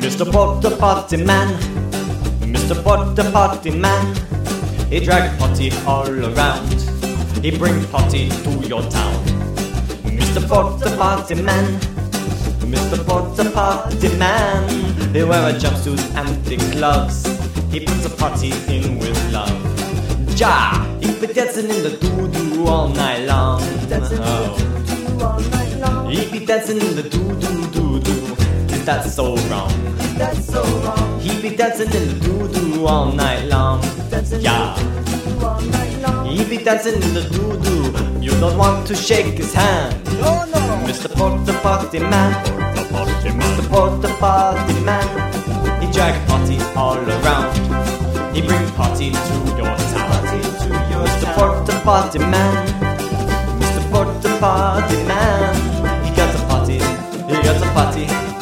Mr. Porter Potty Man, Mr. Porter Potty Man, he drag potty all around, he bring potty to your town. Mr. Porter Potty Man, Mr. Porter Potty Man, he wear a jumpsuit and thick gloves, he puts a potty in with love. Ja, he be dancing in the doo-doo all night long. He be dancing in the doo-doo-doo-doo. Is that so wrong? He be dancing in the doo-doo all night long. Yeah. He be dancing in the doo-doo. You don't want to shake his hand. No, no. Mr. Porter Potty Man, Mr. Porter Potty Man, he drag potty all around, he bring potty to your town. Mr. Porter Potty Man, Mr. Porter Potty Man, he got a potty, he got a potty.